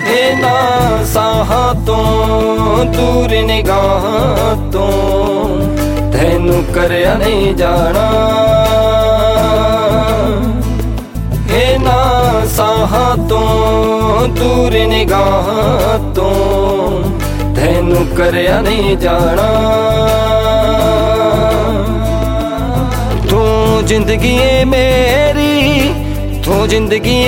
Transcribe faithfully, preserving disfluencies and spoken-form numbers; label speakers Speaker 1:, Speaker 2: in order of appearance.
Speaker 1: ਇਹਨਾਂ ਸਾਹਾਂ ਤੋਂ ਦੂਰ ਨਿਗਾਹਾਂ ਤੋਂ ਤੈਨੂੰ ਕਰਿਆ ਨਹੀਂ ਜਾਣਾ। ਇਹਨਾਂ ਸਾਹਾਂ ਤੋਂ ਦੂਰ ਨਿਗਾਹਾਂ ਤੋਂ ਤੈਨੂੰ ਕਰਿਆ ਨਹੀਂ ਜਾਣਾ। ਤੂੰ ਜ਼ਿੰਦਗੀ ਏ ਮੇਰੀ, ਤੂੰ ਜ਼ਿੰਦਗੀ